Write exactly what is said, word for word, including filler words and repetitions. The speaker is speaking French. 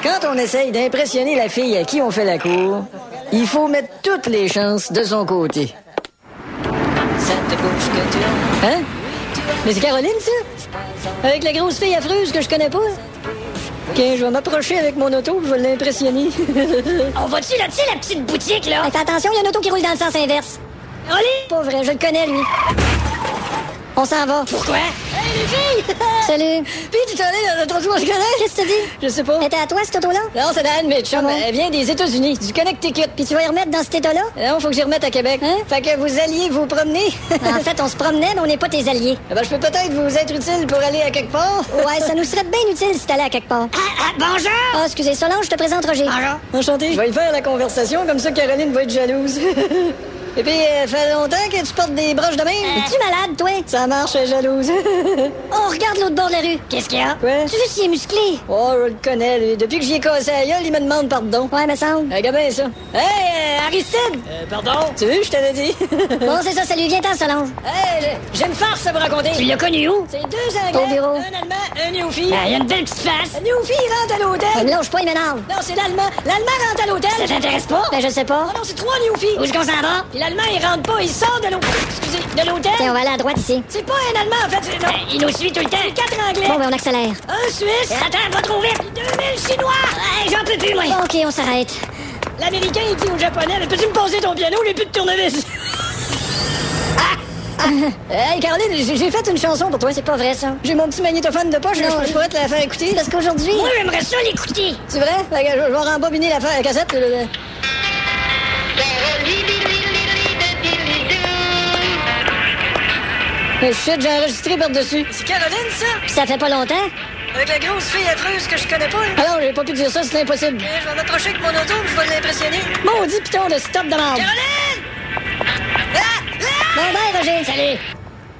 Quand on essaye d'impressionner la fille à qui on fait la cour, il faut mettre toutes les chances de son côté. Ça te bouge que tu as. Hein? Mais c'est Caroline, ça? Avec la grosse fille affreuse que je connais pas? OK, je vais m'approcher avec mon auto, je vais l'impressionner. On va-tu là-dessus, la petite boutique, là? Hey, fais attention, il y a une auto qui roule dans le sens inverse. Allez! Pas vrai, je le connais, lui. On s'en va. Pourquoi? Hey, les filles! Salut. Puis tu t'en es dans ton je connais? Qu'est-ce que tu dis? Je sais pas. Elle était à toi, cette auto-là? Non, c'est Anne, mais chum, Comment? elle vient des États-Unis, du Connecticut. Puis tu vas y remettre dans cet état-là? Non, faut que j'y remette à Québec. Hein? Fait que vous alliez vous promener. En fait, on se promenait, mais on n'est pas tes alliés. Eh ben, je peux peut-être vous être utile pour aller à quelque part. Ouais, ça nous serait bien utile si t'allais à quelque part. Ah, ah, bonjour! Ah, excusez, Solange, je te présente Roger. Bonjour. Enchanté. Je vais y faire la conversation, comme ça Caroline va être jalouse. Et puis, euh, fait longtemps que tu portes des broches de même? Es-tu malade, toi? Ça marche, elle est jalouse. On regarde l'autre bord de la rue. Qu'est-ce qu'il y a? Quoi? Tu veux s'il est musclé? Oh, je le connais, lui. Depuis que j'y ai cassé la gueule, il me demande pardon. Ouais, me semble. Regarde bien ça. Hey, euh, Aristide! Euh, pardon? Tu veux, je t'avais dit. Bon, c'est ça, salut, viens-t'en, Solange. Hey, j'ai- j'ai une farce à vous raconter. Tu l'as connu où? C'est deux Anglais, Au bureau. un Allemand, un Newfie. Ah, il y a une belle petite face. Le Newfie rentre à l'hôtel. Ouais, me lâche pas, il m'énerve. Non, c'est l'Allemand. L'Allemand rentre à l'hôtel. Ça t'intéresse pas? Ben, je sais pas. Oh non, c'est trois Newfies. Où est-ce qu'on s'en va? Puis l'Allemand, il rentre pas, il sort de l'hôtel. Excusez, de l'hôtel. Tiens, on va aller à droite ici. C'est pas un Allemand, en fait, c'est non. Il nous suit tout le temps. C'est quatre Anglais. Bon, ben, on accélère. Un Suisse. Attends, va trop vite. Deux mille Chinois. Ouais, j'en peux plus, moi. Bon, OK, on s'arrête. L'Américain, il dit au Japonais, mais peux-tu me poser ton piano, j'ai plus de tournevis. Hey, Caroline, j'ai j'ai fait une chanson pour toi. C'est pas vrai, ça. J'ai mon petit magnétophone de poche, là, Non, je je pourrais te la faire écouter. Parce qu'aujourd'hui... Moi, j'aimerais ça l'écouter. C'est vrai? Fait que je je vais rembobiner la, fa- la cassette. le- le- Mais shit, j'ai enregistré par-dessus. C'est Caroline, ça? Puis ça fait pas longtemps. Avec la grosse fille affreuse que je connais pas, là. Ah non, j'ai pas pu dire ça, c'est impossible. Je vais m'approcher avec mon auto, puis je vais l'impressionner. Maudit piton de stop de merde. Caroline! Ah! Ah! Bon, ben, Roger. Salut.